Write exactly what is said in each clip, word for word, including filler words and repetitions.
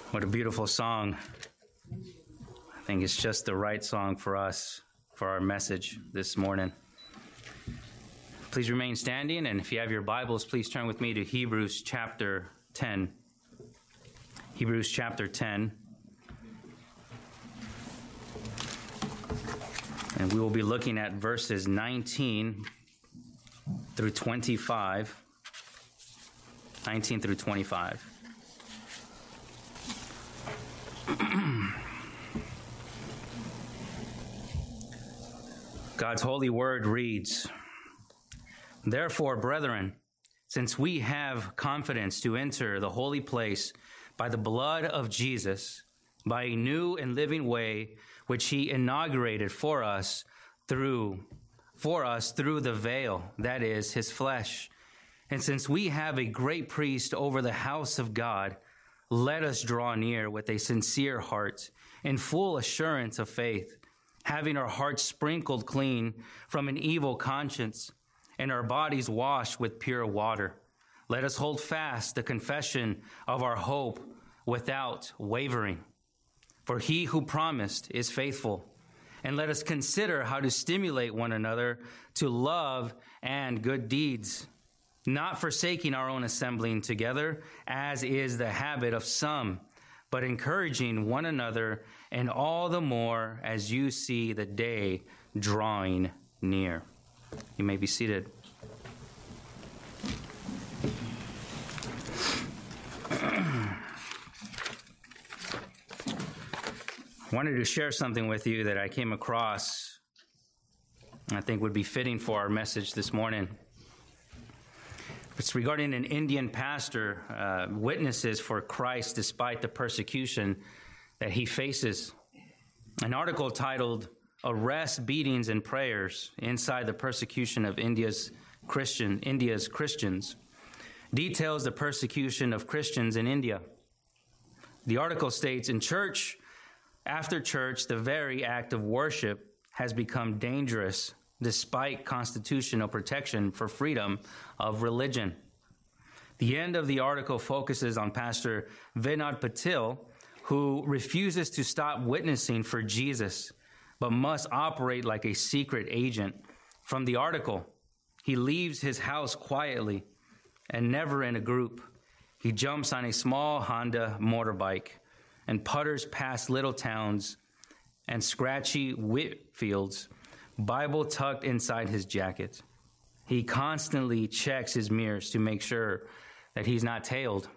What a beautiful song. I think it's just the right song for us, for our message this morning. Please remain standing, and if you have your Bibles, please turn with me to Hebrews chapter ten. Hebrews chapter ten. And we will be looking at verses nineteen through twenty-five. nineteen through twenty-five. God's holy word reads, "Therefore, brethren, since we have confidence to enter the holy place by the blood of Jesus, by a new and living way which he inaugurated for us through for us through the veil, that is, his flesh. And since we have a great priest over the house of God, let us draw near with a sincere heart, in full assurance of faith, having our hearts sprinkled clean from an evil conscience, and our bodies washed with pure water. Let us hold fast the confession of our hope without wavering. For he who promised is faithful. And let us consider how to stimulate one another to love and good deeds, not forsaking our own assembling together, as is the habit of some, but encouraging one another, and all the more as you see the day drawing near." You may be seated. I wanted to share something with you that I came across I think would be fitting for our message this morning. It's regarding an Indian pastor, uh, witnesses for Christ despite the persecution that he faces. An article titled "Arrests, Beatings, and Prayers Inside the Persecution of India's Christian India's Christians" details the persecution of Christians in India. The article states, "In church after church, the very act of worship has become dangerous despite constitutional protection for freedom of religion." The end of the article focuses on Pastor Vinod Patil, who refuses to stop witnessing for Jesus, but must operate like a secret agent. From the article, he leaves his house quietly and never in a group. He jumps on a small Honda motorbike and putters past little towns and scratchy wheat fields, Bible tucked inside his jacket. He constantly checks his mirrors to make sure that he's not tailed.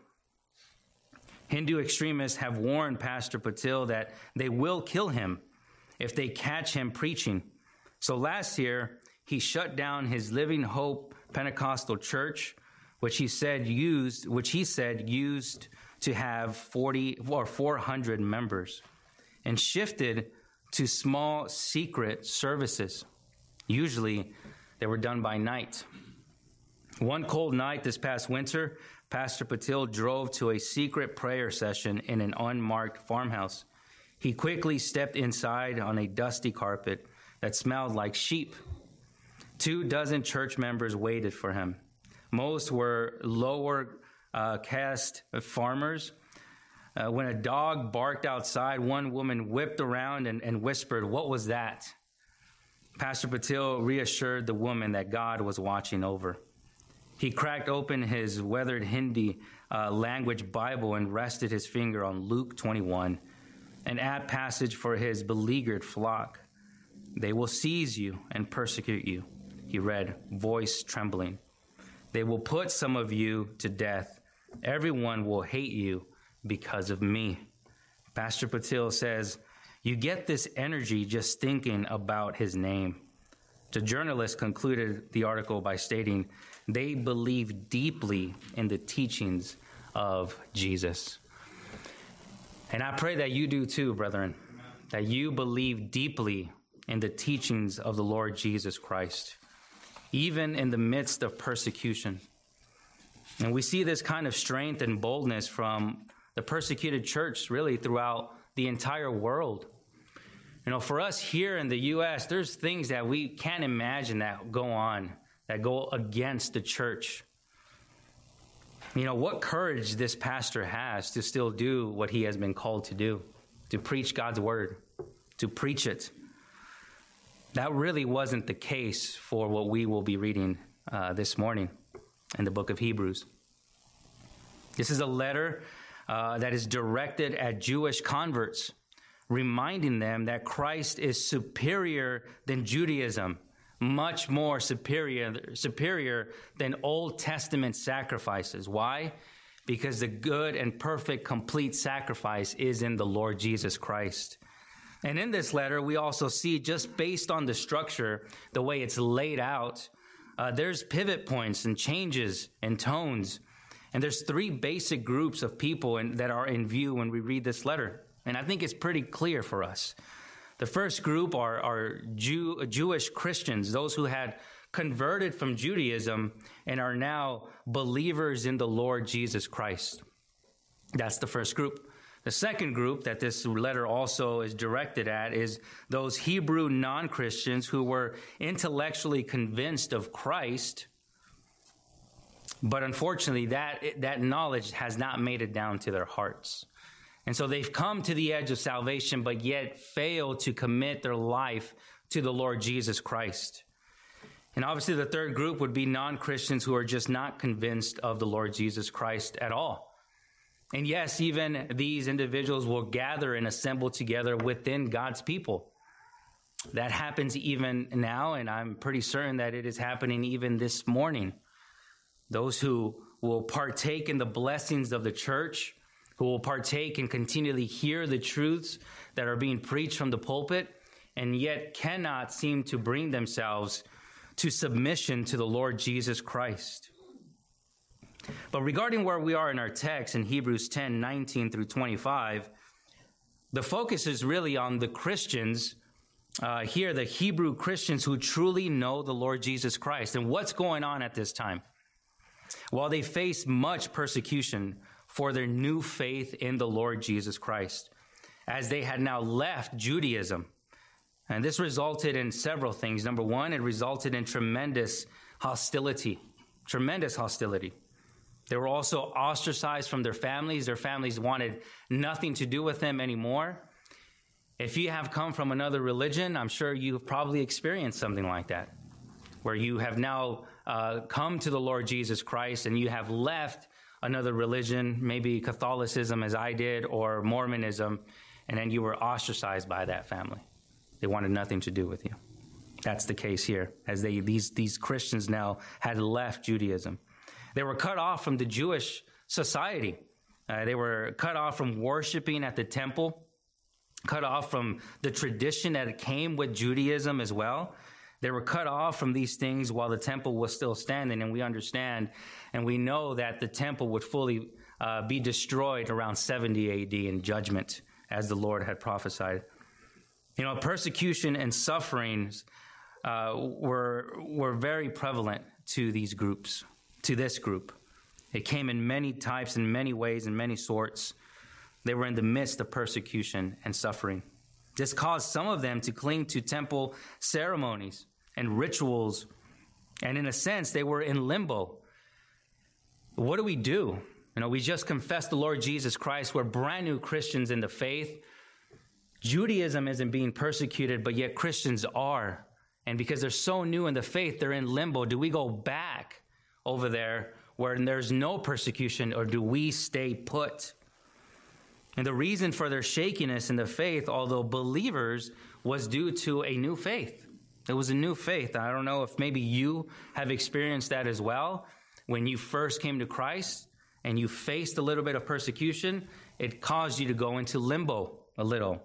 Hindu extremists have warned Pastor Patil that they will kill him if they catch him preaching. So last year, he shut down his Living Hope Pentecostal church, which he said used, which he said used to have forty or four hundred members, and shifted to small secret services. Usually, they were done by night. One cold night this past winter, Pastor Patil drove to a secret prayer session in an unmarked farmhouse. He quickly stepped inside on a dusty carpet that smelled like sheep. Two dozen church members waited for him. Most were lower uh, caste farmers. Uh, when a dog barked outside, one woman whipped around and, and whispered, "What was that?" Pastor Patil reassured the woman that God was watching over. He cracked open his weathered Hindi uh, language Bible and rested his finger on Luke twenty-one, an apt passage for his beleaguered flock. "They will seize you and persecute you," he read, voice trembling. "They will put some of you to death. Everyone will hate you because of me." Pastor Patil says, "You get this energy just thinking about his name." The journalist concluded the article by stating, "They believe deeply in the teachings of Jesus." And I pray that you do too, brethren, that you believe deeply in the teachings of the Lord Jesus Christ, even in the midst of persecution. And we see this kind of strength and boldness from the persecuted church really throughout the entire world. You know, for us here in the U S, there's things that we can't imagine that go on, that go against the church. You know, what courage this pastor has to still do what he has been called to do, to preach God's word, to preach it. That really wasn't the case for what we will be reading uh, this morning in the book of Hebrews. This is a letter uh, that is directed at Jewish converts, reminding them that Christ is superior than Judaism, much more superior, superior than Old Testament sacrifices. Why? Because the good and perfect, complete sacrifice is in the Lord Jesus Christ. And in this letter, we also see, just based on the structure, the way it's laid out, uh, there's pivot points and changes and tones. And there's three basic groups of people in, that are in view when we read this letter. And I think it's pretty clear for us. The first group are, are Jew, Jewish Christians, those who had converted from Judaism and are now believers in the Lord Jesus Christ. That's the first group. The second group that this letter also is directed at is those Hebrew non-Christians who were intellectually convinced of Christ, but unfortunately that, that knowledge has not made it down to their hearts. And so they've come to the edge of salvation, but yet fail to commit their life to the Lord Jesus Christ. And obviously the third group would be non-Christians who are just not convinced of the Lord Jesus Christ at all. And yes, even these individuals will gather and assemble together within God's people. That happens even now, and I'm pretty certain that it is happening even this morning. Those who will partake in the blessings of the church, who will partake and continually hear the truths that are being preached from the pulpit, and yet cannot seem to bring themselves to submission to the Lord Jesus Christ. But regarding where we are in our text in Hebrews ten, nineteen through twenty-five, the focus is really on the Christians, uh, here, the Hebrew Christians who truly know the Lord Jesus Christ. And what's going on at this time? Well, they face much persecution for their new faith in the Lord Jesus Christ, as they had now left Judaism. And this resulted in several things. Number one, it resulted in tremendous hostility, tremendous hostility. They were also ostracized from their families. Their families wanted nothing to do with them anymore. If you have come from another religion, I'm sure you've probably experienced something like that, where you have now uh, come to the Lord Jesus Christ and you have left another religion, maybe Catholicism as I did, or Mormonism, and then you were ostracized by that family. They wanted nothing to do with you. That's the case here, as they these these Christians now had left Judaism. They were cut off from the Jewish society. Uh, they were cut off from worshiping at the temple, cut off from the tradition that came with Judaism as well. They were cut off from these things while the temple was still standing, and we understand and we know that the temple would fully uh, be destroyed around seventy A D in judgment, as the Lord had prophesied. You know, persecution and sufferings uh, were were very prevalent to these groups, to this group. It came in many types, in many ways, in many sorts. They were in the midst of persecution and suffering. This caused some of them to cling to temple ceremonies and rituals. And in a sense, they were in limbo. What do we do? You know, we just confessed the Lord Jesus Christ. We're brand new Christians in the faith. Judaism isn't being persecuted, but yet Christians are. And because they're so new in the faith, they're in limbo. Do we go back over there where there's no persecution, or do we stay put? And the reason for their shakiness in the faith, although believers, was due to a new faith. It was a new faith. I don't know if maybe you have experienced that as well. When you first came to Christ and you faced a little bit of persecution, it caused you to go into limbo a little.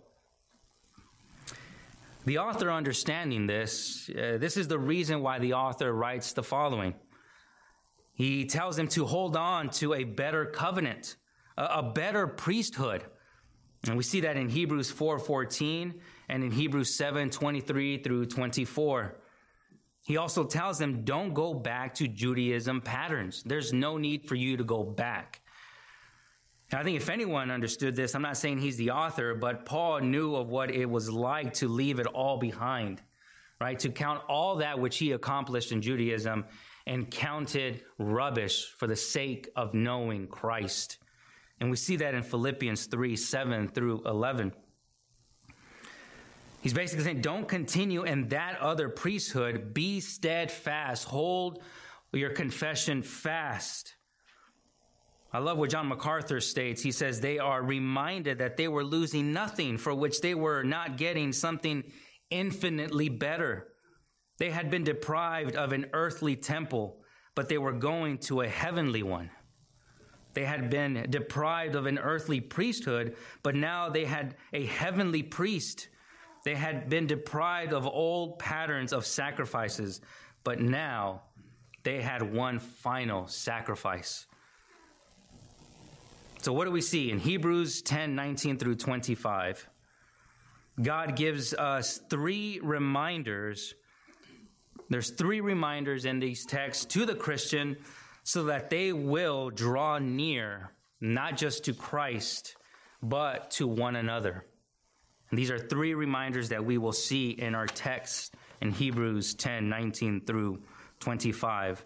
The author, understanding this, uh, this is the reason why the author writes the following. He tells them to hold on to a better covenant, a, a better priesthood. And we see that in Hebrews four fourteen and in Hebrews seven twenty-three through twenty-four. He also tells them, don't go back to Judaism patterns. There's no need for you to go back. And I think if anyone understood this, I'm not saying he's the author, but Paul knew of what it was like to leave it all behind, right? To count all that which he accomplished in Judaism and counted rubbish for the sake of knowing Christ. And we see that in Philippians three, seven through eleven. He's basically saying, don't continue in that other priesthood. Be steadfast. Hold your confession fast. I love what John MacArthur states. He says they are reminded that they were losing nothing for which they were not getting something infinitely better. They had been deprived of an earthly temple, but they were going to a heavenly one. They had been deprived of an earthly priesthood, but now they had a heavenly priest. They had been deprived of old patterns of sacrifices, but now they had one final sacrifice. So what do we see in Hebrews ten, nineteen through twenty-five? God gives us three reminders. There's three reminders in these texts to the Christian so that they will draw near, not just to Christ, but to one another. And these are three reminders that we will see in our text in Hebrews ten, nineteen through twenty-five.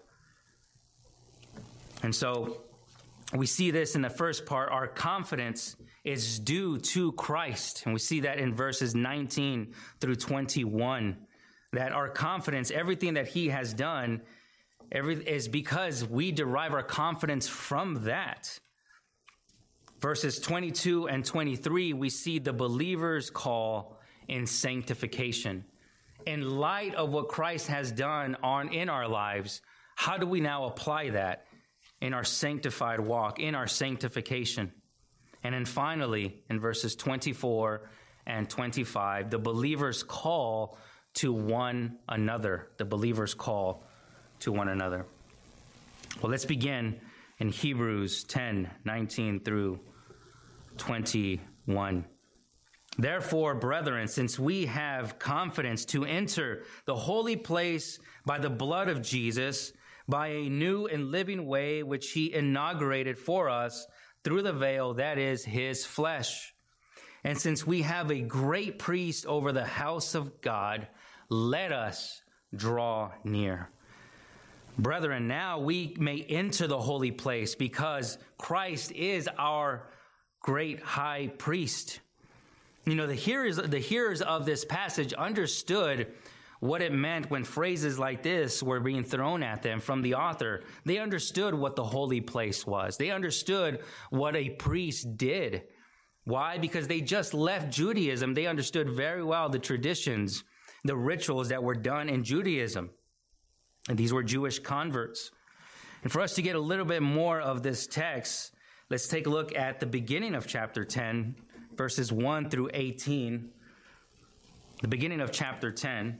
And so we see this in the first part. Our confidence is due to Christ. And we see that in verses nineteen through twenty-one, that our confidence, everything that he has done, every, is because we derive our confidence from that. Verses twenty-two and twenty-three, we see the believer's call in sanctification. In light of what Christ has done on in our lives, how do we now apply that in our sanctified walk, in our sanctification? And then finally, in verses twenty-four and twenty-five, the believer's call to one another. The believer's call to one another. Well, let's begin in Hebrews ten, nineteen through twenty-one. Therefore, brethren, since we have confidence to enter the holy place by the blood of Jesus, by a new and living way which he inaugurated for us through the veil, that is his flesh. And since we have a great priest over the house of God, let us draw near. Brethren, now we may enter the holy place because Christ is our great high priest. You know, the hearers, the hearers of this passage understood what it meant when phrases like this were being thrown at them from the author. They understood what the holy place was. They understood what a priest did. Why? Because they just left Judaism. They understood very well the traditions, the rituals that were done in Judaism. And these were Jewish converts. And for us to get a little bit more of this text, let's take a look at the beginning of chapter ten, verses one through eighteen. The beginning of chapter ten,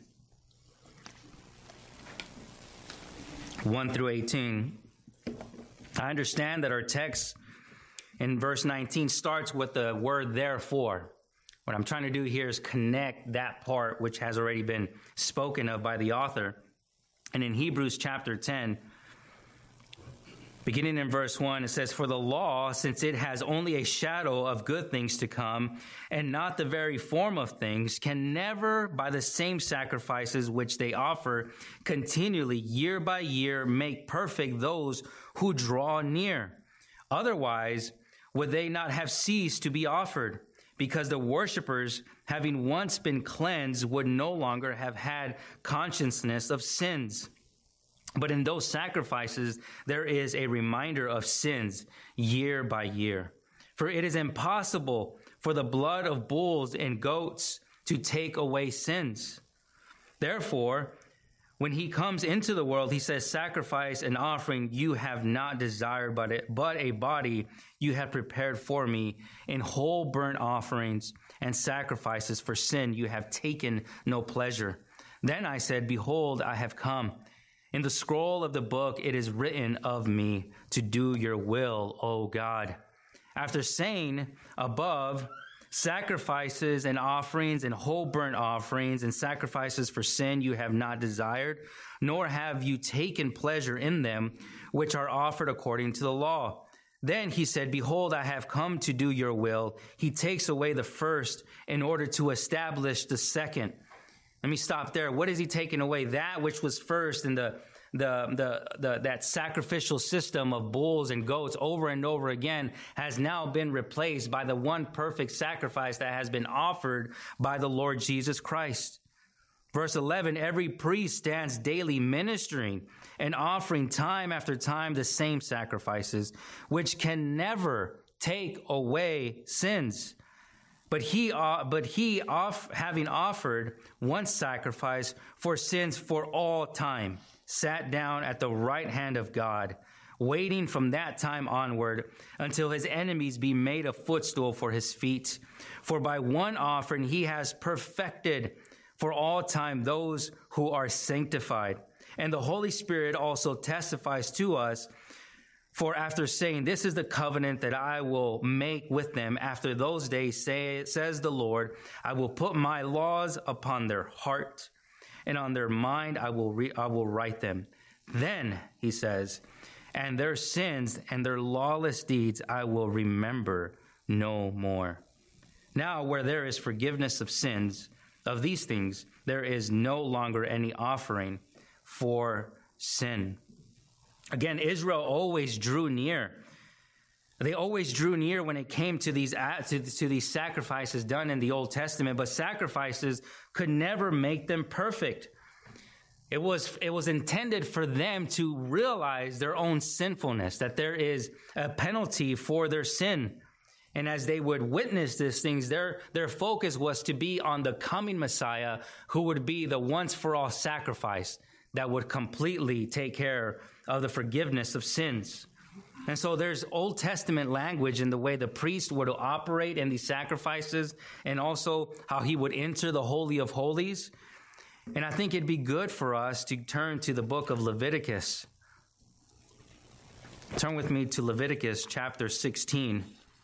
one through eighteen. I understand that our text in verse nineteen starts with the word therefore. What I'm trying to do here is connect that part which has already been spoken of by the author. And in Hebrews chapter ten, beginning in verse one, it says, for the law, since it has only a shadow of good things to come and not the very form of things, can never, by the same sacrifices which they offer continually year by year, make perfect those who draw near. Otherwise, would they not have ceased to be offered? Because the worshipers, having once been cleansed, would no longer have had consciousness of sins. But in those sacrifices, there is a reminder of sins year by year. For it is impossible for the blood of bulls and goats to take away sins. Therefore, when he comes into the world, he says, sacrifice and offering you have not desired, but, it, but a body you have prepared for me. In whole burnt offerings and sacrifices for sin you have taken no pleasure. Then I said, behold, I have come. In the scroll of the book it is written of me to do your will, O God. After saying above, sacrifices and offerings and whole burnt offerings and sacrifices for sin you have not desired, nor have you taken pleasure in them, which are offered according to the law. Then he said, behold, I have come to do your will. He takes away the first in order to establish the second. Let me stop there. What is he taking away? That which was first in the, the, the, the, that sacrificial system of bulls and goats over and over again has now been replaced by the one perfect sacrifice that has been offered by the Lord Jesus Christ. Verse eleven, every priest stands daily ministering and offering time after time the same sacrifices, which can never take away sins. But he, uh, but he, off, having offered one sacrifice for sins for all time, sat down at the right hand of God, waiting from that time onward until his enemies be made a footstool for his feet. For by one offering he has perfected for all time those who are sanctified. And the Holy Spirit also testifies to us, for after saying, this is the covenant that I will make with them after those days, say, says the Lord, I will put my laws upon their heart, and on their mind I will re- I will write them. Then, he says, and their sins and their lawless deeds I will remember no more. Now, where there is forgiveness of sins, of these things, there is no longer any offering for sin. Again, Israel always drew near. They always drew near when it came to these, to, to these sacrifices done in the Old Testament, but sacrifices could never make them perfect. It was, it was intended for them to realize their own sinfulness, that there is a penalty for their sin. And as they would witness these things, their, their focus was to be on the coming Messiah, who would be the once-for-all sacrifice that would completely take care of the forgiveness of sins. And so there's Old Testament language in the way the priest would operate in these sacrifices, and also how he would enter the Holy of Holies. And I think it'd be good for us to turn to the book of Leviticus. Turn with me to Leviticus chapter sixteen.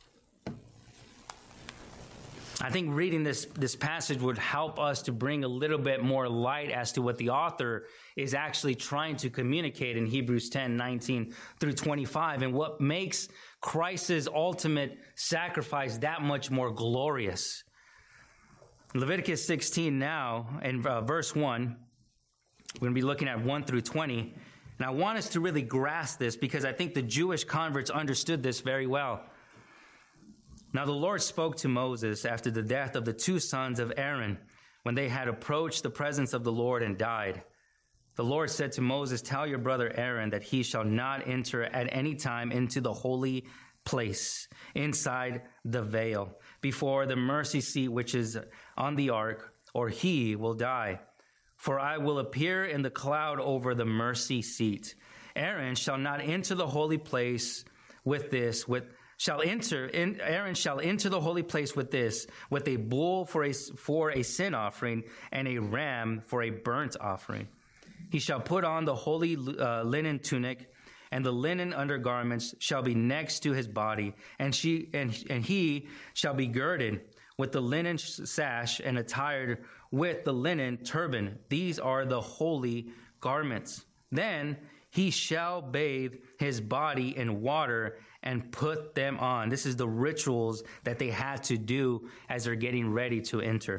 I think reading this, this passage would help us to bring a little bit more light as to what the author is actually trying to communicate in Hebrews ten, nineteen through twenty-five, and what makes Christ's ultimate sacrifice that much more glorious. Leviticus sixteen now, in uh, verse one, we're going to be looking at one through twenty, and I want us to really grasp this because I think the Jewish converts understood this very well. Now the Lord spoke to Moses after the death of the two sons of Aaron, when they had approached the presence of the Lord and died. The Lord said to Moses, tell your brother Aaron that he shall not enter at any time into the holy place inside the veil before the mercy seat which is on the ark, or he will die. For I will appear in the cloud over the mercy seat. Aaron shall not enter the holy place with this, with shall enter, in, Aaron shall enter the holy place with this, with a bull for a, for a sin offering and a ram for a burnt offering. He shall put on the holy uh, linen tunic, and the linen undergarments shall be next to his body, and she and, and he shall be girded with the linen sash and attired with the linen turban. These are the holy garments. Then he shall bathe his body in water and put them on. This is the rituals that they had to do as they're getting ready to enter.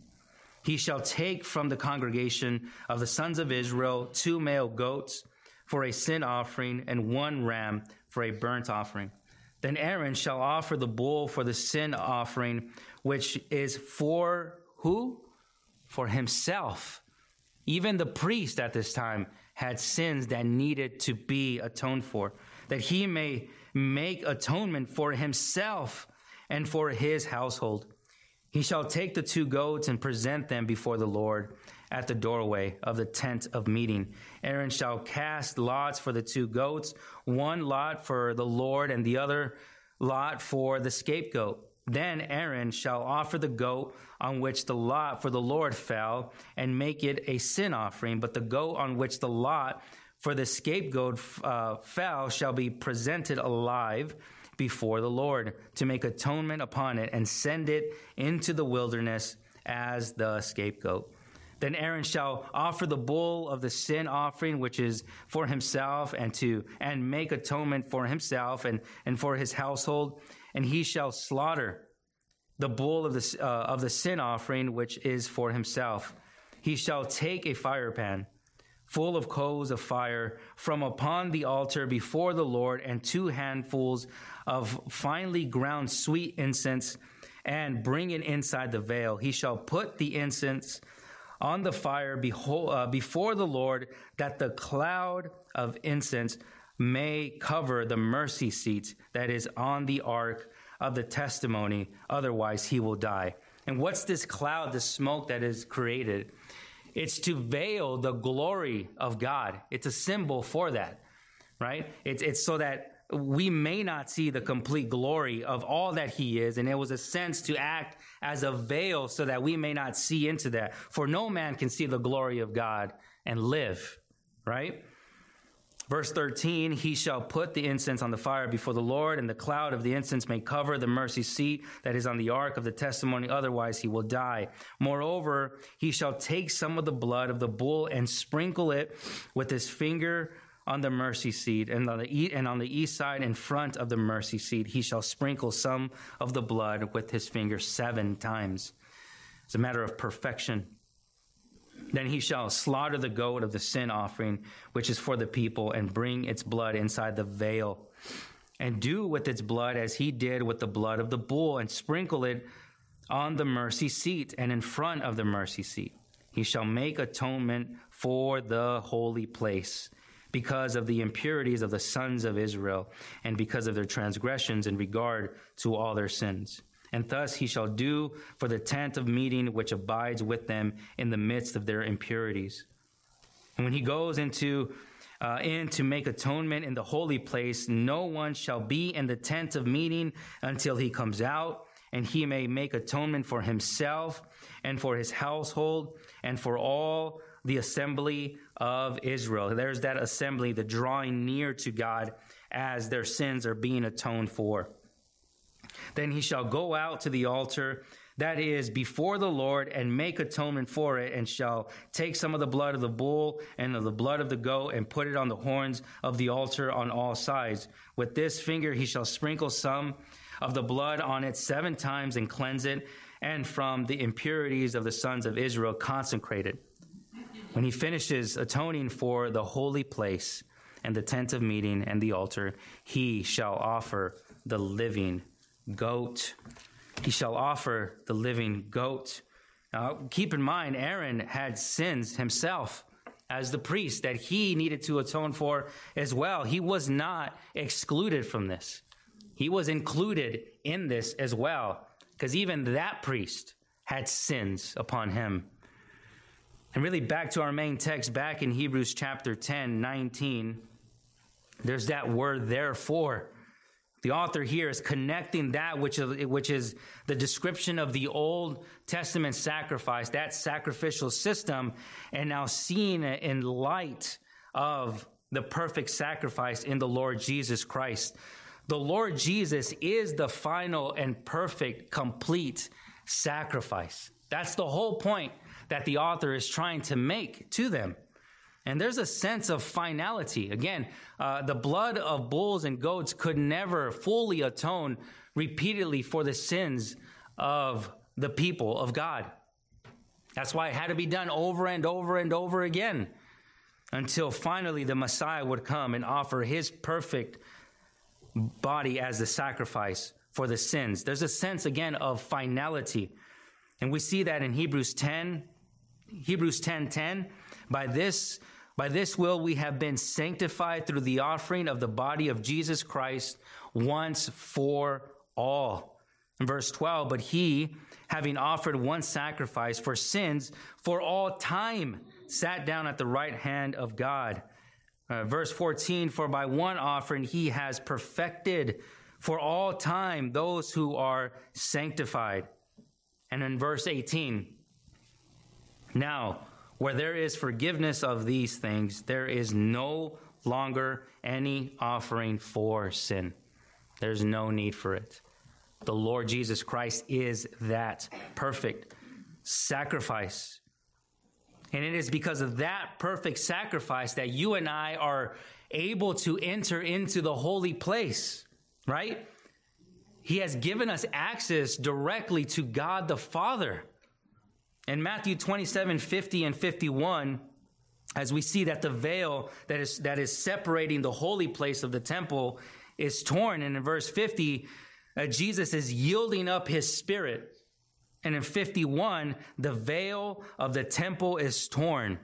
He shall take from the congregation of the sons of Israel two male goats for a sin offering and one ram for a burnt offering. Then Aaron shall offer the bull for the sin offering, which is for who? For himself. Even the priest at this time had sins that needed to be atoned for, that he may make atonement for himself and for his household. He shall take the two goats and present them before the Lord at the doorway of the tent of meeting. Aaron shall cast lots for the two goats, one lot for the Lord and the other lot for the scapegoat. Then Aaron shall offer the goat on which the lot for the Lord fell and make it a sin offering, but the goat on which the lot for the scapegoat uh, fell shall be presented alive before the Lord to make atonement upon it and send it into the wilderness as the scapegoat. Then Aaron shall offer the bull of the sin offering, which is for himself, and to and make atonement for himself and, and for his household. And he shall slaughter the bull of the uh, of the sin offering, which is for himself. He shall take a fire pan full of coals of fire, from upon the altar before the Lord, and two handfuls of finely ground sweet incense, and bring it inside the veil. He shall put the incense on the fire behold, uh, before the Lord, that the cloud of incense may cover the mercy seat that is on the ark of the testimony. Otherwise, he will die. And what's this cloud, the smoke that is created? It's to veil the glory of God. It's a symbol for that, right? It's, it's so that we may not see the complete glory of all that he is. And it was a sense to act as a veil so that we may not see into that. For no man can see the glory of God and live, right? Verse thirteen, he shall put the incense on the fire before the Lord, and the cloud of the incense may cover the mercy seat that is on the ark of the testimony. Otherwise, he will die. Moreover, he shall take some of the blood of the bull and sprinkle it with his finger on the mercy seat, and on the east, and on the east side in front of the mercy seat, he shall sprinkle some of the blood with his finger seven times. It's a matter of perfection. Then he shall slaughter the goat of the sin offering, which is for the people, and bring its blood inside the veil, and do with its blood as he did with the blood of the bull, and sprinkle it on the mercy seat and in front of the mercy seat. He shall make atonement for the holy place, because of the impurities of the sons of Israel, and because of their transgressions in regard to all their sins. And thus he shall do for the tent of meeting which abides with them in the midst of their impurities. And when he goes into uh, in to make atonement in the holy place, no one shall be in the tent of meeting until he comes out, and he may make atonement for himself and for his household and for all the assembly of Israel. There's that assembly, the drawing near to God as their sins are being atoned for. Then he shall go out to the altar that is before the Lord and make atonement for it, and shall take some of the blood of the bull and of the blood of the goat and put it on the horns of the altar on all sides. With this finger he shall sprinkle some of the blood on it seven times and cleanse it, and from the impurities of the sons of Israel consecrate it. When he finishes atoning for the holy place and the tent of meeting and the altar, he shall offer the living goat. He shall offer the living goat. Now, keep in mind, Aaron had sins himself as the priest that he needed to atone for as well. He was not excluded from this. He was included in this as well, because even that priest had sins upon him. And really, back to our main text, back in Hebrews chapter ten, nineteen, there's that word therefore. The author here is connecting that which is, which is the description of the Old Testament sacrifice, that sacrificial system, and now seeing it in light of the perfect sacrifice in the Lord Jesus Christ. The Lord Jesus is the final and perfect, complete sacrifice. That's the whole point that the author is trying to make to them. And there's a sense of finality. Again, uh, the blood of bulls and goats could never fully atone repeatedly for the sins of the people of God. That's why it had to be done over and over and over again until finally the Messiah would come and offer his perfect body as the sacrifice for the sins. There's a sense, again, of finality. And we see that in Hebrews ten, Hebrews ten ten. By this, by this will we have been sanctified through the offering of the body of Jesus Christ once for all. In verse twelve, but he, having offered one sacrifice for sins for all time, sat down at the right hand of God. Uh, verse fourteen, for by one offering he has perfected for all time those who are sanctified. And in verse eighteen, now, where there is forgiveness of these things, there is no longer any offering for sin. There's no need for it. The Lord Jesus Christ is that perfect sacrifice. And it is because of that perfect sacrifice that you and I are able to enter into the holy place, right? He has given us access directly to God the Father. In Matthew twenty-seven, fifty and fifty-one, as we see that the veil that is, that is separating the holy place of the temple is torn. And in verse fifty, uh, Jesus is yielding up his spirit. And in fifty-one, the veil of the temple is torn,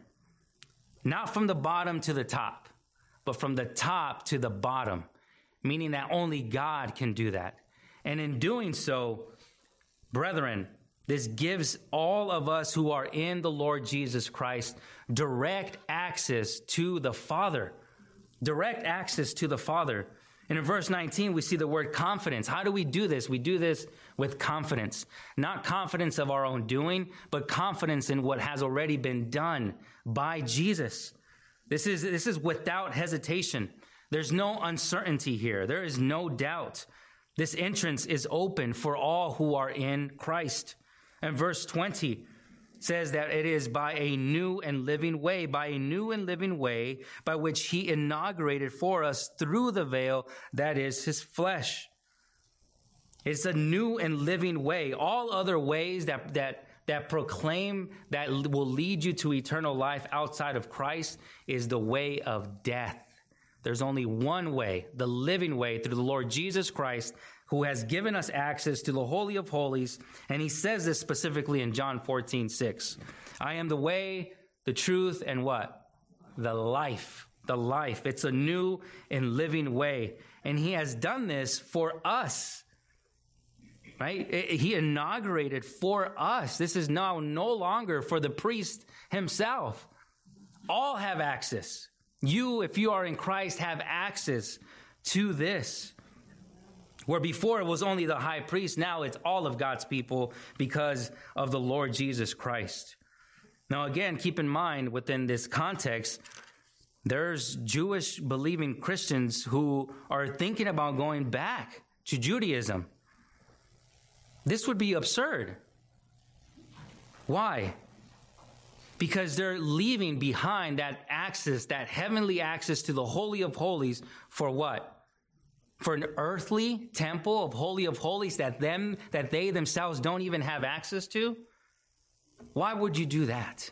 not from the bottom to the top, but from the top to the bottom, meaning that only God can do that. And in doing so, brethren, this gives all of us who are in the Lord Jesus Christ direct access to the Father. Direct access to the Father. And in verse nineteen, we see the word confidence. How do we do this? We do this with confidence. Not confidence of our own doing, but confidence in what has already been done by Jesus. This is, this is without hesitation. There's no uncertainty here. There is no doubt. This entrance is open for all who are in Christ. And verse twenty says that it is by a new and living way, by a new and living way by which he inaugurated for us through the veil that is his flesh. It's a new and living way. All other ways that, that, that proclaim that will lead you to eternal life outside of Christ is the way of death. There's only one way, the living way, through the Lord Jesus Christ, who has given us access to the Holy of Holies. And he says this specifically in John fourteen six. I am the way, the truth, and what? The life. The life. It's a new and living way. And he has done this for us. Right? He inaugurated for us. This is now no longer for the priest himself. All have access. You, if you are in Christ, have access to this. Where before it was only the high priest, now it's all of God's people because of the Lord Jesus Christ. Now again, keep in mind within this context, there's Jewish believing Christians who are thinking about going back to Judaism. This would be absurd. Why? Because they're leaving behind that access, that heavenly access to the Holy of Holies for what? For an earthly temple of Holy of Holies that them, that they themselves don't even have access to? Why would you do that?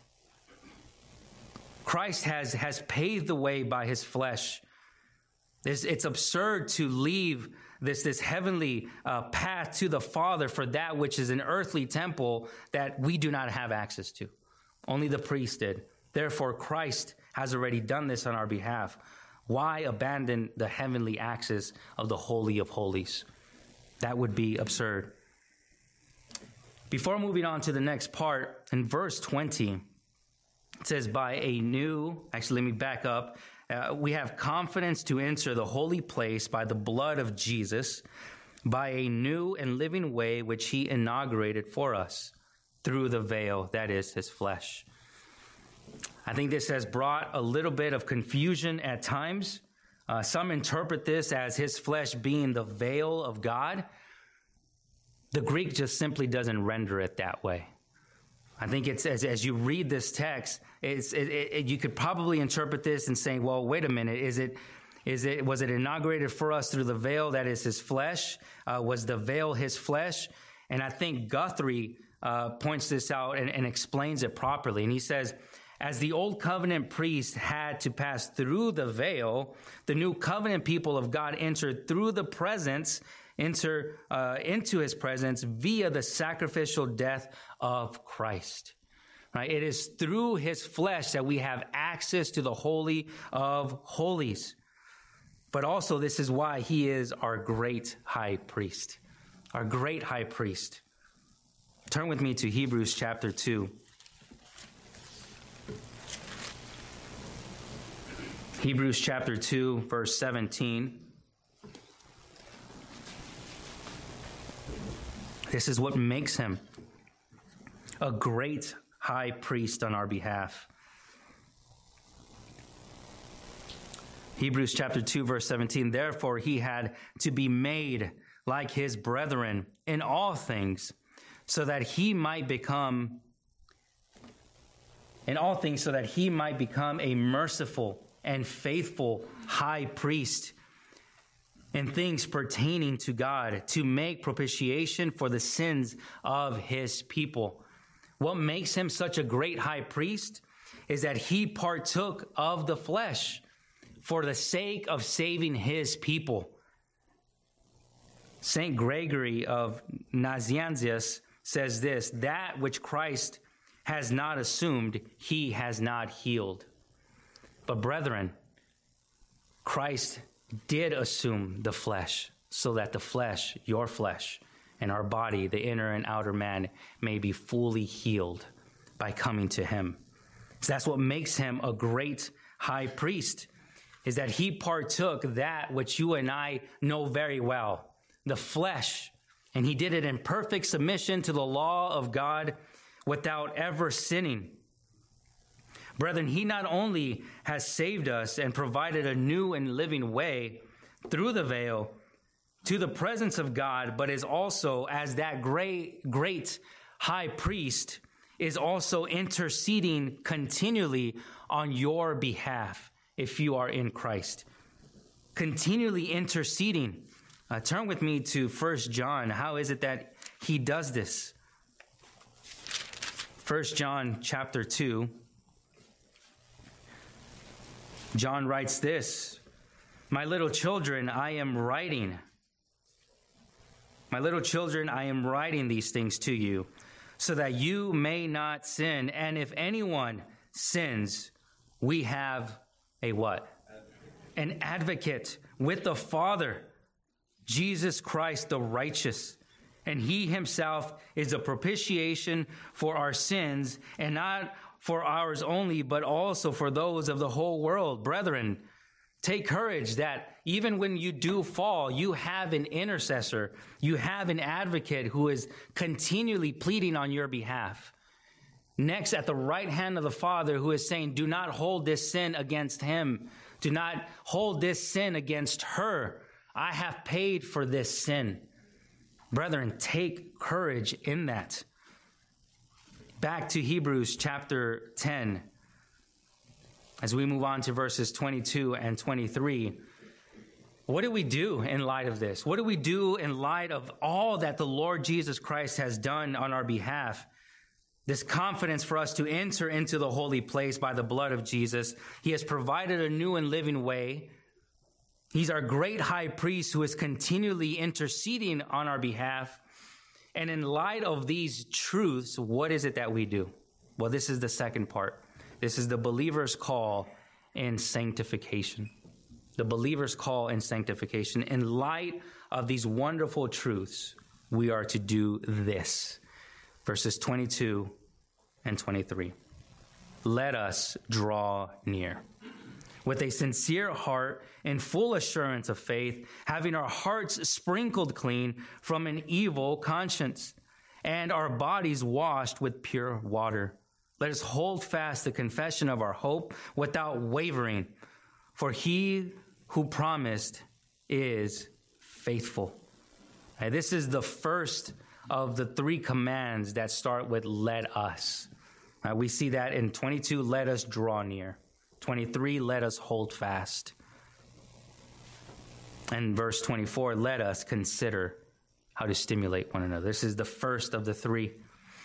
Christ has, has paved the way by his flesh. It's, it's absurd to leave this, this heavenly uh, path to the Father for that which is an earthly temple that we do not have access to. Only the priest did. Therefore, Christ has already done this on our behalf. Why abandon the heavenly access of the Holy of Holies? That would be absurd. Before moving on to the next part, in verse twenty, it says, by a new, actually, let me back up. Uh, we have confidence to enter the holy place by the blood of Jesus, by a new and living way which he inaugurated for us through the veil, that is his flesh. I think this has brought a little bit of confusion at times. Uh, some interpret this as his flesh being the veil of God. The Greek just simply doesn't render it that way. I think it's as, as you read this text, it's, it, it, you could probably interpret this and say, well, wait a minute, is it, is it, was it inaugurated for us through the veil that is his flesh? Uh, was the veil his flesh? And I think Guthrie uh, points this out and, and explains it properly. And he says, as the old covenant priest had to pass through the veil, the new covenant people of God entered through the presence, enter uh, into his presence via the sacrificial death of Christ. Right? It is through his flesh that we have access to the Holy of Holies. But also, this is why he is our great high priest. Our great high priest. Turn with me to Hebrews chapter two. Hebrews chapter two, verse seventeen. This is what makes him a great high priest on our behalf. Hebrews chapter two, verse seventeen. Therefore, he had to be made like his brethren in all things, so that he might become, in all things, so that he might become a merciful and faithful high priest in things pertaining to God, to make propitiation for the sins of his people. What makes him such a great high priest is that he partook of the flesh for the sake of saving his people. Saint Gregory of Nazianzus says this, that which Christ has not assumed, he has not healed. But brethren, Christ did assume the flesh, so that the flesh, your flesh, and our body, the inner and outer man, may be fully healed by coming to him. So that's what makes him a great high priest, is that he partook that which you and I know very well, the flesh, and he did it in perfect submission to the law of God without ever sinning. Brethren, he not only has saved us and provided a new and living way through the veil to the presence of God, but is also, as that great, great high priest, is also interceding continually on your behalf if you are in Christ. Continually interceding. Uh, turn with me to First John. How is it that he does this? First John chapter two. John writes this, my little children, I am writing. My little children, I am writing these things to you so that you may not sin. And if anyone sins, we have a what? An advocate with the Father, Jesus Christ the righteous. And he himself is a propitiation for our sins, and not for ours only, but also for those of the whole world. Brethren, take courage that even when you do fall, you have an intercessor. You have an advocate who is continually pleading on your behalf. Next, at the right hand of the Father, who is saying, do not hold this sin against him. Do not hold this sin against her. I have paid for this sin. Brethren, take courage in that. Back to Hebrews chapter ten. As we move on to verses twenty-two and twenty-three, what do we do in light of this? What do we do in light of all that the Lord Jesus Christ has done on our behalf? This confidence for us to enter into the holy place by the blood of Jesus. He has provided a new and living way. He's our great high priest who is continually interceding on our behalf. And in light of these truths, what is it that we do? Well, this is the second part. This is the believer's call in sanctification. The believer's call in sanctification. In light of these wonderful truths, we are to do this. Verses twenty-two and twenty-three. Let us draw near with a sincere heart and full assurance of faith, having our hearts sprinkled clean from an evil conscience and our bodies washed with pure water. Let us hold fast the confession of our hope without wavering, for he who promised is faithful. And this is the first of the three commands that start with let us. Uh, we see that in twenty-two, let us draw near. twenty-three, let us hold fast. And verse twenty-four, let us consider how to stimulate one another. This is the first of the three.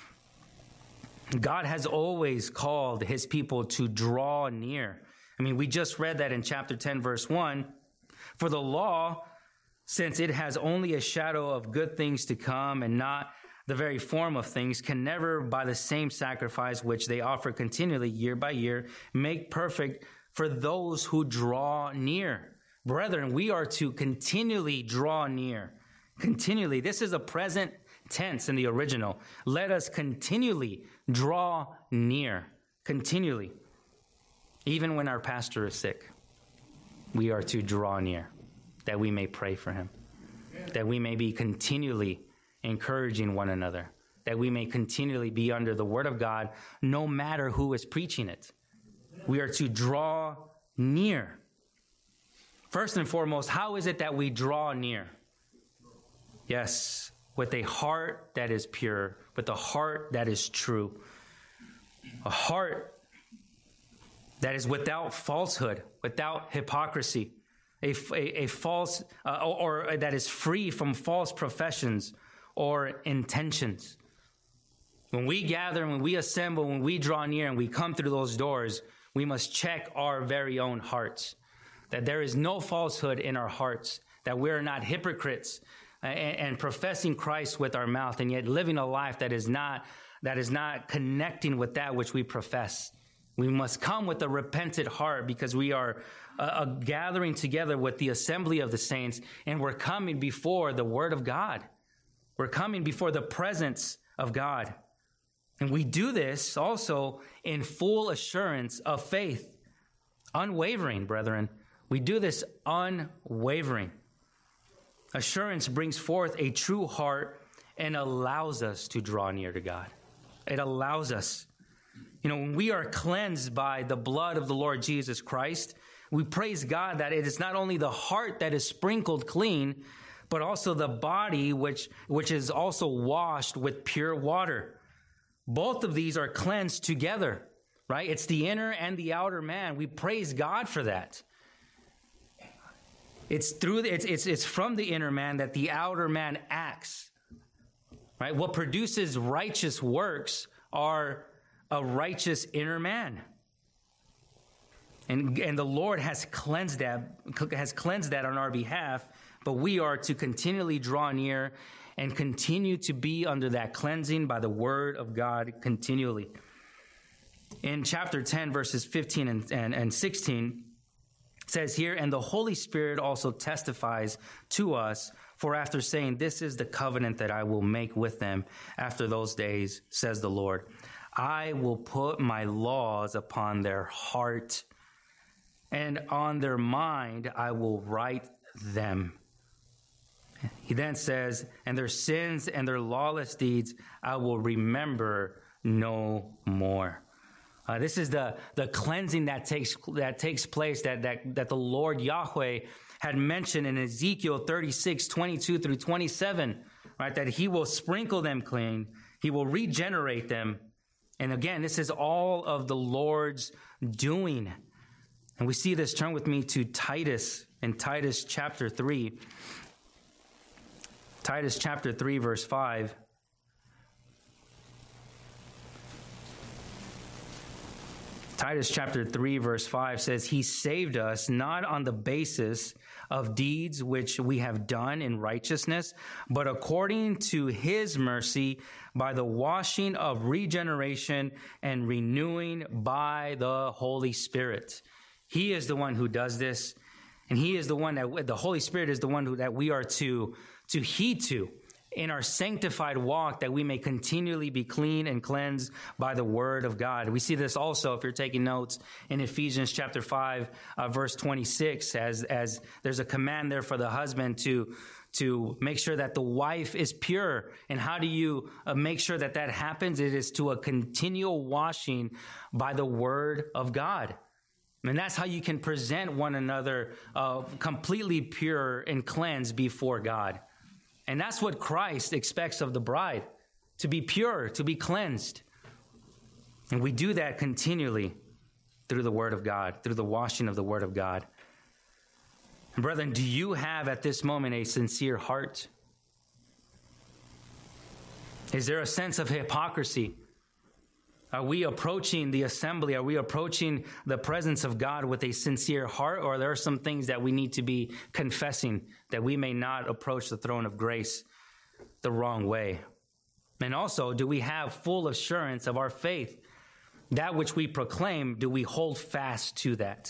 God has always called his people to draw near. I mean, we just read that in chapter ten, verse one. For the law, since it has only a shadow of good things to come and not the very form of things, can never, by the same sacrifice which they offer continually year by year, make perfect for those who draw near. Brethren, we are to continually draw near. Continually. This is a present tense in the original. Let us continually draw near. Continually. Even when our pastor is sick, we are to draw near, that we may pray for him, that we may be continually encouraging one another, that we may continually be under the word of God, no matter who is preaching it. We are to draw near. First and foremost, how is it that we draw near? Yes, with a heart that is pure, with a heart that is true, a heart that is without falsehood, without hypocrisy, a, a, a false, uh, or, or that is free from false professions or intentions. When we gather, when we assemble, when we draw near and we come through those doors, we must check our very own hearts, that there is no falsehood in our hearts, that we're not hypocrites and, and professing Christ with our mouth and yet living a life that is not, that is not connecting with that which we profess. We must come with a repentant heart because we are uh, uh, gathering together with the assembly of the saints, and we're coming before the word of God. We're coming before the presence of God. And we do this also in full assurance of faith. Unwavering, brethren. We do this unwavering. Assurance brings forth a true heart and allows us to draw near to God. It allows us. You know, when we are cleansed by the blood of the Lord Jesus Christ, we praise God that it is not only the heart that is sprinkled clean, but also the body which, which is also washed with pure water. Both of these are cleansed together, right? It's the inner and the outer man. We praise God for that. It's through the, it's it's it's from the inner man that the outer man acts, right? What produces righteous works are a righteous inner man, and and the Lord has cleansed that has cleansed that on our behalf. But we are to continually draw near and continue to be under that cleansing by the word of God continually. In chapter ten, verses fifteen and, and, and sixteen, it says here, and the Holy Spirit also testifies to us, for after saying, this is the covenant that I will make with them after those days, says the Lord. I will put my laws upon their heart, and on their mind I will write them. He then says, and their sins and their lawless deeds I will remember no more. Uh, this is the, the cleansing that takes that takes place that, that, that the Lord Yahweh had mentioned in Ezekiel thirty-six, twenty-two through twenty-seven, right? That he will sprinkle them clean. He will regenerate them. And again, this is all of the Lord's doing. And we see this. Turn with me to Titus in Titus chapter three. Titus chapter three, verse five. Titus chapter three, verse five says, he saved us not on the basis of deeds which we have done in righteousness, but according to his mercy by the washing of regeneration and renewing by the Holy Spirit. He is the one who does this. And he is the one that, the Holy Spirit is the one who, that we are to, to heed to in our sanctified walk, that we may continually be clean and cleansed by the word of God. We see this also, if you're taking notes, in Ephesians chapter five, uh, verse twenty-six, as, as there's a command there for the husband to, to make sure that the wife is pure. And how do you uh, make sure that that happens? It is to a continual washing by the word of God. And that's how you can present one another uh, completely pure and cleansed before God. And that's what Christ expects of the bride, to be pure, to be cleansed. And we do that continually through the word of God, through the washing of the word of God. And brethren, do you have at this moment a sincere heart? Is there a sense of hypocrisy? Are we approaching the assembly? Are we approaching the presence of God with a sincere heart? Or are there some things that we need to be confessing that we may not approach the throne of grace the wrong way? And also, do we have full assurance of our faith? That which we proclaim, do we hold fast to that?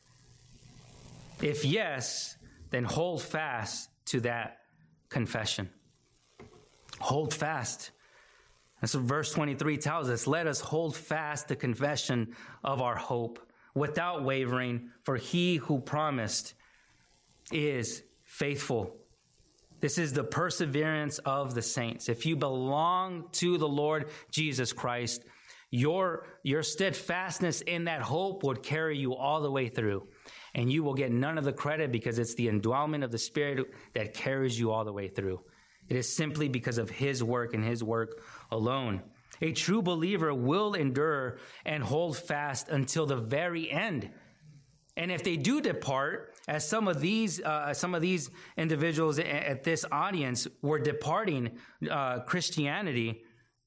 If yes, then hold fast to that confession. Hold fast. And so verse twenty-three tells us, let us hold fast the confession of our hope without wavering, for he who promised is faithful. This is the perseverance of the saints. If you belong to the Lord Jesus Christ, your, your steadfastness in that hope would carry you all the way through. And you will get none of the credit because it's the endowment of the Spirit that carries you all the way through. It is simply because of his work and his work alone. A true believer will endure and hold fast until the very end. And if they do depart, as some of these uh, some of these individuals at this audience were departing uh, Christianity,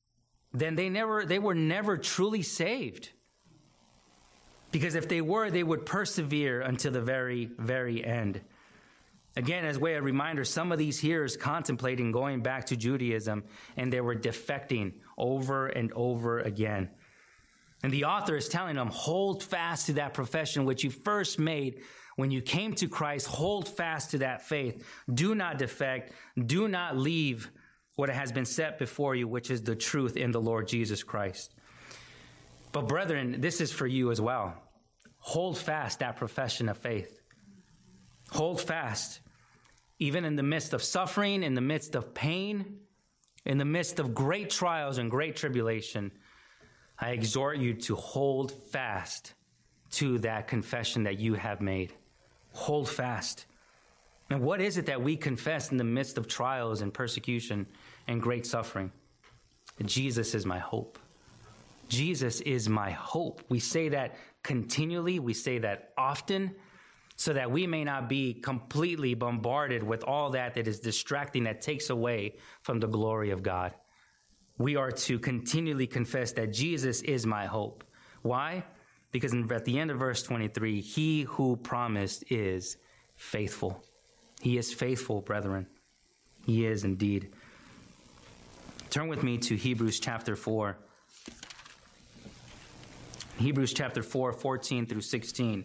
then they never, they were never truly saved. Because if they were, they would persevere until the very, very end. Again, as way a reminder, some of these hearers contemplating going back to Judaism, and they were defecting over and over again. And the author is telling them, hold fast to that profession which you first made when you came to Christ. Hold fast to that faith. Do not defect. Do not leave what has been set before you, which is the truth in the Lord Jesus Christ. But brethren, this is for you as well. Hold fast that profession of faith. Hold fast. Even in the midst of suffering, in the midst of pain, in the midst of great trials and great tribulation, I exhort you to hold fast to that confession that you have made. Hold fast. And what is it that we confess in the midst of trials and persecution and great suffering? Jesus is my hope. Jesus is my hope. We say that continually. We say that often, so that we may not be completely bombarded with all that that is distracting, that takes away from the glory of God. We are to continually confess that Jesus is my hope. Why? Because at the end of verse twenty-three, he who promised is faithful. He is faithful, brethren. He is indeed. Turn with me to Hebrews chapter four. Hebrews chapter four, fourteen through sixteen.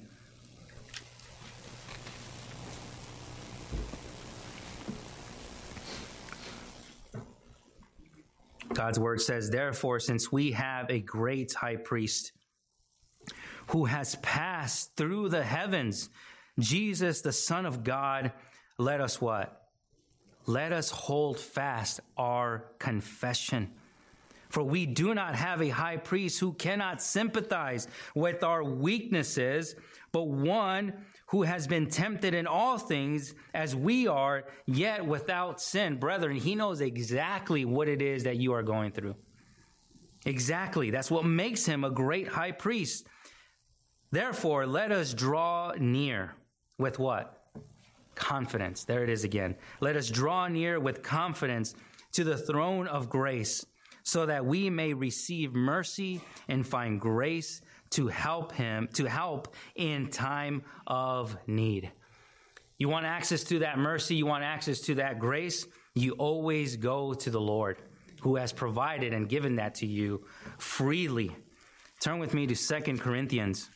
God's word says, therefore, since we have a great high priest who has passed through the heavens, Jesus, the Son of God, let us what? Let us hold fast our confession. For we do not have a high priest who cannot sympathize with our weaknesses, but one who has been tempted in all things as we are, yet without sin. Brethren, he knows exactly what it is that you are going through. Exactly. That's what makes him a great high priest. Therefore, let us draw near with what? Confidence. There it is again. Let us draw near with confidence to the throne of grace, so that we may receive mercy and find grace to help him, to help in time of need. You want access to that mercy, you want access to that grace, you always go to the Lord, who has provided and given that to you freely. Turn with me to Second Corinthians.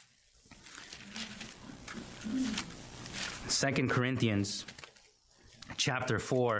Second Corinthians chapter four.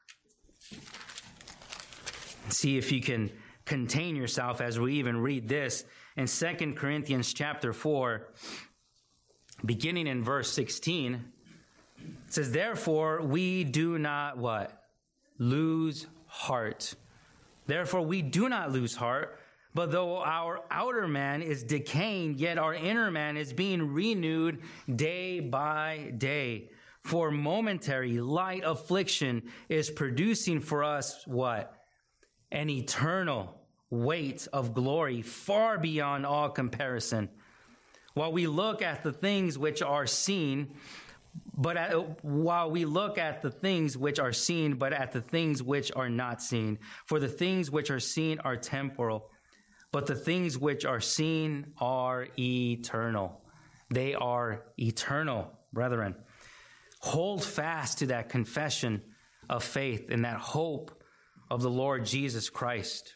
See if you can contain yourself as we even read this in Second Corinthians chapter four, beginning in verse sixteen. It says, therefore we do not what? Lose heart. Therefore we do not lose heart, but though our outer man is decaying, yet our inner man is being renewed day by day. For momentary light affliction is producing for us what? An eternal weight of glory far beyond all comparison. While we look at the things which are seen, but at, while we look at the things which are seen, but at the things which are not seen. For the things which are seen are temporal, but the things which are seen are eternal. They are eternal, brethren. Hold fast to that confession of faith and that hope of the Lord Jesus Christ.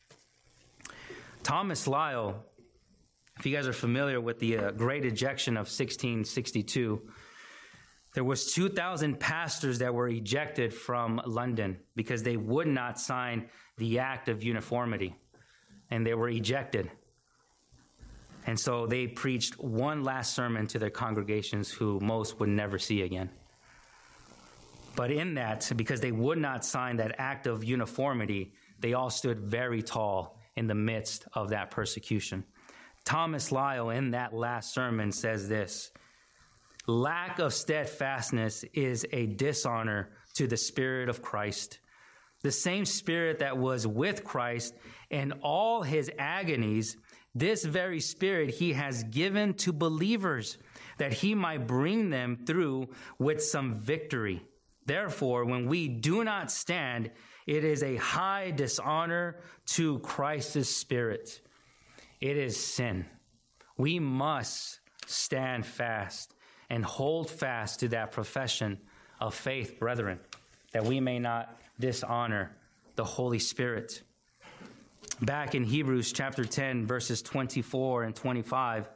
Thomas Lyle, if you guys are familiar with the uh, Great Ejection of sixteen sixty-two, there was two thousand pastors that were ejected from London because they would not sign the Act of Uniformity, and they were ejected. And so they preached one last sermon to their congregations who most would never see again. But in that, because they would not sign that Act of Uniformity, they all stood very tall in the midst of that persecution. Thomas Lyle, in that last sermon, says this: lack of steadfastness is a dishonor to the Spirit of Christ. The same Spirit that was with Christ in all his agonies, this very Spirit he has given to believers, that he might bring them through with some victory. Therefore, when we do not stand It is a high dishonor to Christ's Spirit. It is sin. We must stand fast and hold fast to that profession of faith, brethren, that we may not dishonor the Holy Spirit. Back in Hebrews chapter ten, verses twenty-four and twenty-five,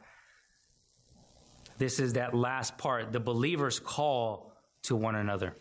this is that last part, the believer's call to one another.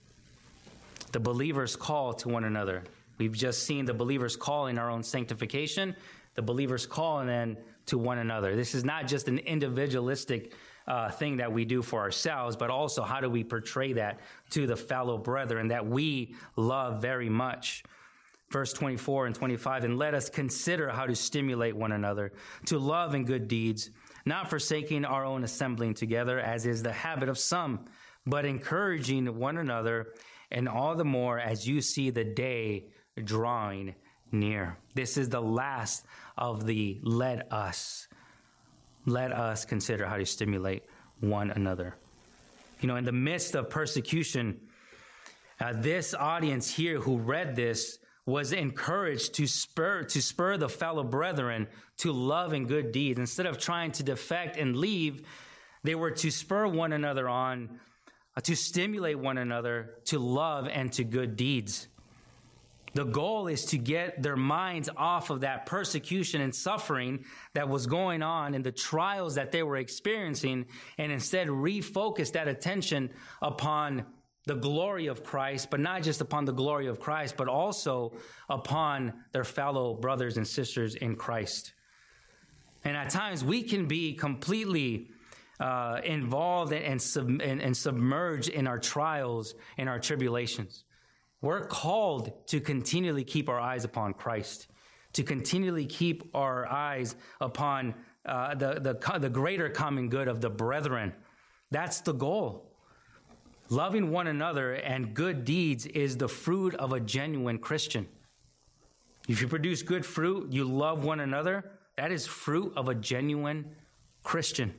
The believer's call to one another. We've just seen the believer's call in our own sanctification, the believer's call and then to one another. This is not just an individualistic uh, thing that we do for ourselves, but also how do we portray that to the fellow brethren that we love very much. Verse twenty-four and twenty-five, and let us consider how to stimulate one another to love and good deeds, not forsaking our own assembling together, as is the habit of some, but encouraging one another, and all the more as you see the day drawing near. This is the last of the let us. Let us consider how to stimulate one another. You know, in the midst of persecution, uh, this audience here who read this was encouraged to spur to spur the fellow brethren to love and good deeds. Instead of trying to defect and leave, they were to spur one another on, uh, to stimulate one another to love and to good deeds. The goal is to get their minds off of that persecution and suffering that was going on and the trials that they were experiencing, and instead refocus that attention upon the glory of Christ, but not just upon the glory of Christ, but also upon their fellow brothers and sisters in Christ. And at times we can be completely uh, involved and, sub- and, and submerged in our trials and our tribulations. We're called to continually keep our eyes upon Christ, to continually keep our eyes upon uh, the, the, the greater common good of the brethren. That's the goal. Loving one another and good deeds is the fruit of a genuine Christian. If you produce good fruit, you love one another, that is fruit of a genuine Christian.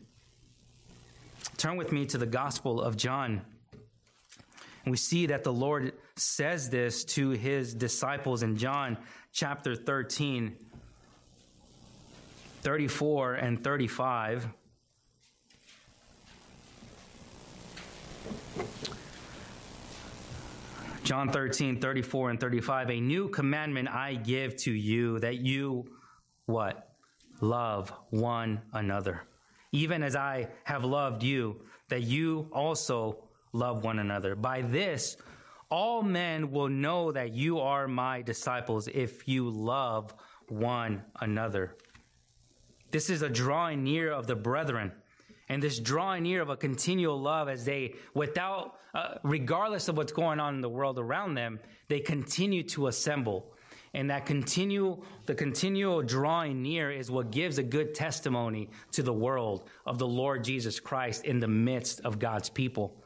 Turn with me to the Gospel of John. And we see that the Lord says this to his disciples in John chapter thirteen, thirty-four and thirty-five. John thirteen, thirty-four and thirty-five, a new commandment I give to you, that you, what? Love one another. Even as I have loved you, that you also love one another. By this, all men will know that you are my disciples if you love one another. This is a drawing near of the brethren. And this drawing near of a continual love as they, without, uh, regardless of what's going on in the world around them, they continue to assemble. And that continual, the continual drawing near is what gives a good testimony to the world of the Lord Jesus Christ in the midst of God's people.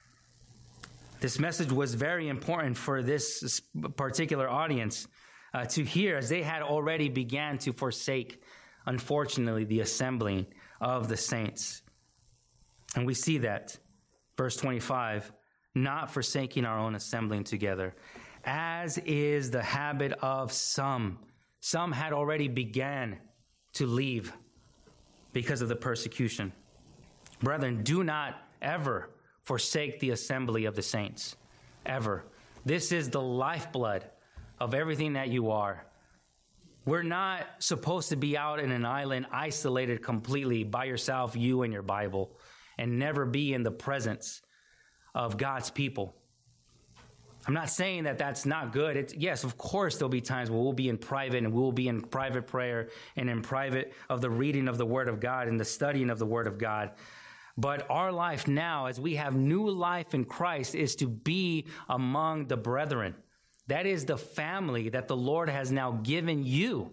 This message was very important for this particular audience uh, to hear, as they had already began to forsake, unfortunately, the assembling of the saints. And we see that, verse twenty-five, not forsaking our own assembling together, as is the habit of some. Some had already began to leave because of the persecution. Brethren, do not ever forsake the assembly of the saints, ever. This is the lifeblood of everything that you are. We're not supposed to be out in an island, isolated completely by yourself, you and your Bible, and never be in the presence of God's people. I'm not saying that that's not good. It's, yes, of course, there'll be times where we'll be in private and we'll be in private prayer and in private of the reading of the Word of God and the studying of the Word of God. But our life now, as we have new life in Christ, is to be among the brethren. That is the family that the Lord has now given you.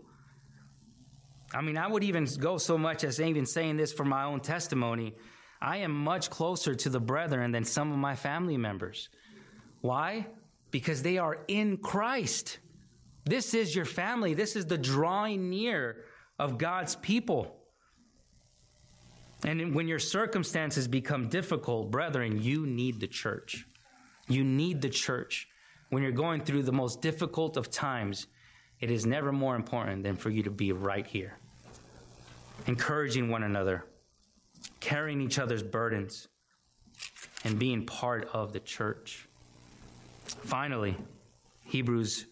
I mean, I would even go so much as even saying this for my own testimony. I am much closer to the brethren than some of my family members. Why? Because they are in Christ. This is your family. This is the drawing near of God's people. And when your circumstances become difficult, brethren, you need the church. You need the church. when you're going through the most difficult of times, it is never more important than for you to be right here, encouraging one another, carrying each other's burdens, and being part of the church. Finally, Hebrews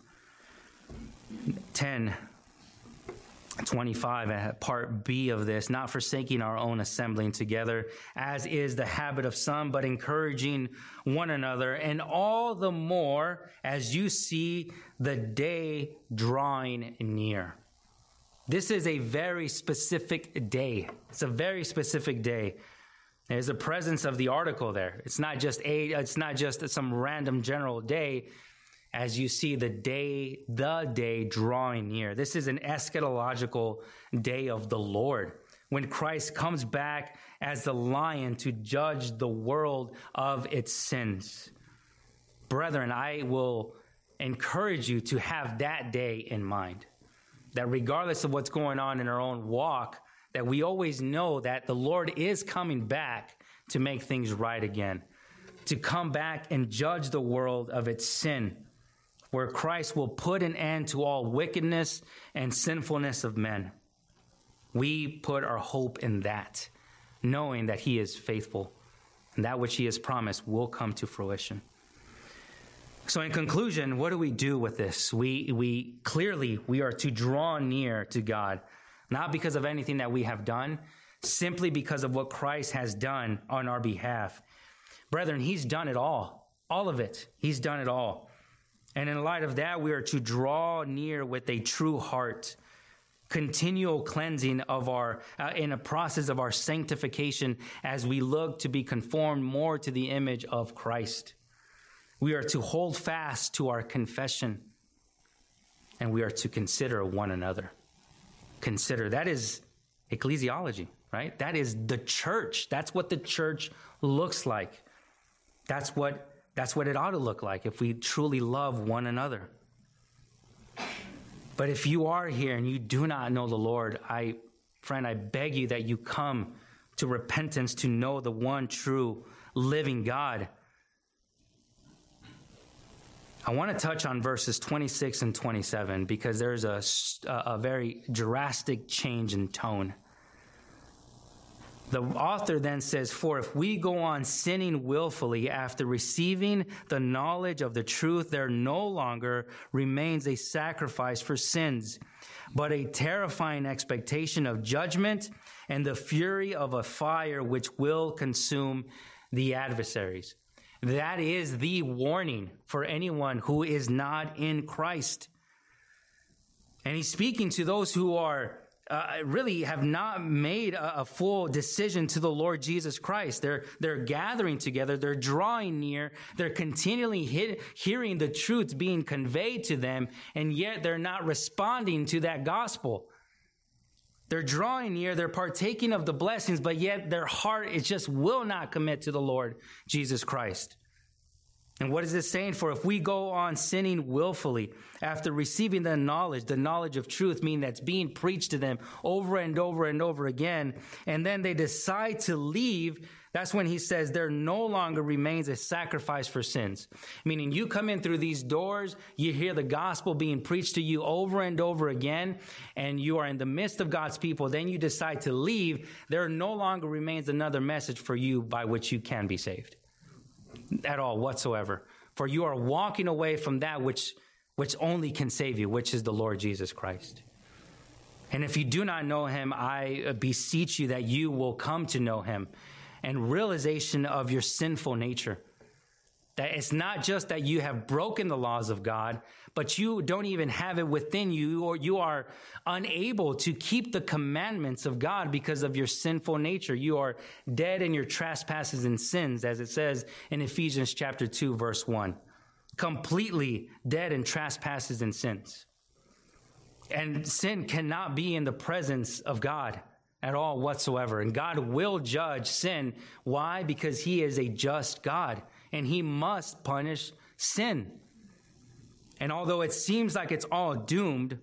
ten twenty-five, part B of this, not forsaking our own assembling together, as is the habit of some, but encouraging one another, and all the more as you see the day drawing near. This is a very specific day. It's a very specific day. There's a presence of the article there. It's not just a, it's not just some random general day. As you see the day, the day drawing near. This is an eschatological day of the Lord, when Christ comes back as the lion to judge the world of its sins. Brethren, I will encourage you to have that day in mind, that regardless of what's going on in our own walk, that we always know that the Lord is coming back to make things right again, to come back and judge the world of its sin, where Christ will put an end to all wickedness and sinfulness of men. We put our hope in that, knowing that he is faithful, and that which he has promised will come to fruition. So in conclusion, what do we do with this? We, we clearly, we are to draw near to God, not because of anything that we have done, simply because of what Christ has done on our behalf. Brethren, he's done it all, all of it. He's done it all. And in light of that, we are to draw near with a true heart, continual cleansing of our, uh, in a process of our sanctification as we look to be conformed more to the image of Christ. We are to hold fast to our confession, and we are to consider one another. Consider, that is ecclesiology, right? That is the church. That's what the church looks like. That's what That's what it ought to look like if we truly love one another. But if you are here and you do not know the Lord, I, friend, I beg you that you come to repentance to know the one true living God. I want to touch on verses twenty-six and twenty-seven because there's a, a very drastic change in tone. The author then says, "For if we go on sinning willfully after receiving the knowledge of the truth, there no longer remains a sacrifice for sins, but a terrifying expectation of judgment and the fury of a fire which will consume the adversaries." That is the warning for anyone who is not in Christ. And he's speaking to those who are Uh, really have not made a, a full decision to the Lord Jesus Christ. They're, they're gathering together. They're drawing near. They're continually hit, hearing the truth being conveyed to them, and yet they're not responding to that gospel. They're drawing near. They're partaking of the blessings, but yet their heart is just will not commit to the Lord Jesus Christ. And what is this saying? For if we go on sinning willfully after receiving the knowledge, the knowledge of truth, meaning that's being preached to them over and over and over again, and then they decide to leave, that's when he says there no longer remains a sacrifice for sins. Meaning you come in through these doors, you hear the gospel being preached to you over and over again, and you are in the midst of God's people, then you decide to leave, there no longer remains another message for you by which you can be saved. At all whatsoever. For you are walking away from that which, which only can save you, which is the Lord Jesus Christ. And if you do not know him, I beseech you that you will come to know him, and realization of your sinful nature. That it's not just that you have broken the laws of God, but you don't even have it within you, or you are unable to keep the commandments of God because of your sinful nature. You are dead in your trespasses and sins, as it says in Ephesians chapter two, verse one. Completely dead in trespasses and sins. And sin cannot be in the presence of God at all whatsoever. And God will judge sin. Why? Because he is a just God, and he must punish sin. And although it seems like it's all doomed,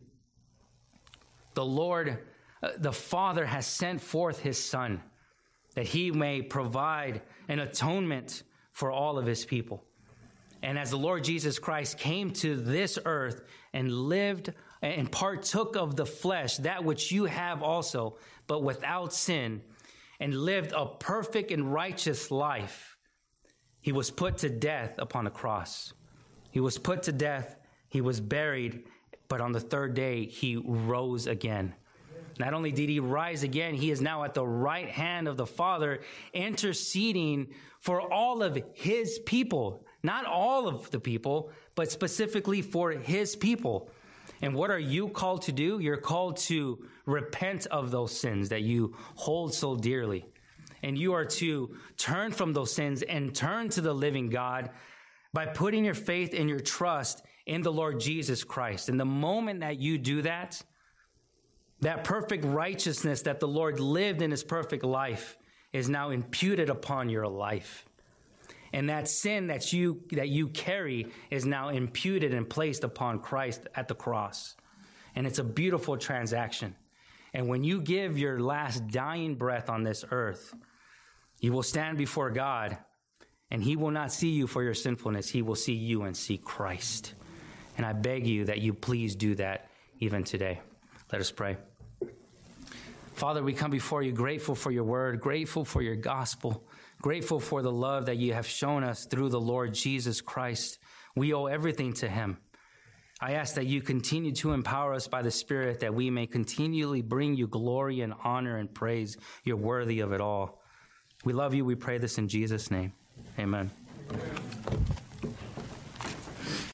the Lord, uh, the Father has sent forth his Son that he may provide an atonement for all of his people. And as the Lord Jesus Christ came to this earth and lived and partook of the flesh, that which you have also, but without sin, and lived a perfect and righteous life, he was put to death upon a cross. He was put to death. He was buried. But on the third day, he rose again. Not only did he rise again, he is now at the right hand of the Father, interceding for all of his people. Not all of the people, but specifically for his people. And what are you called to do? You're called to repent of those sins that you hold so dearly. And you are to turn from those sins and turn to the living God by putting your faith and your trust in the Lord Jesus Christ. And the moment that you do that, that perfect righteousness that the Lord lived in his perfect life is now imputed upon your life. And that sin that you that you carry is now imputed and placed upon Christ at the cross. And it's a beautiful transaction. And when you give your last dying breath on this earth, you will stand before God, and he will not see you for your sinfulness. He will see you and see Christ. And I beg you that you please do that even today. Let us pray. Father, we come before you grateful for your word, grateful for your gospel, grateful for the love that you have shown us through the Lord Jesus Christ. We owe everything to him. I ask that you continue to empower us by the Spirit, that we may continually bring you glory and honor and praise. You're worthy of it all. We love you. We pray this in Jesus' name. Amen. Amen.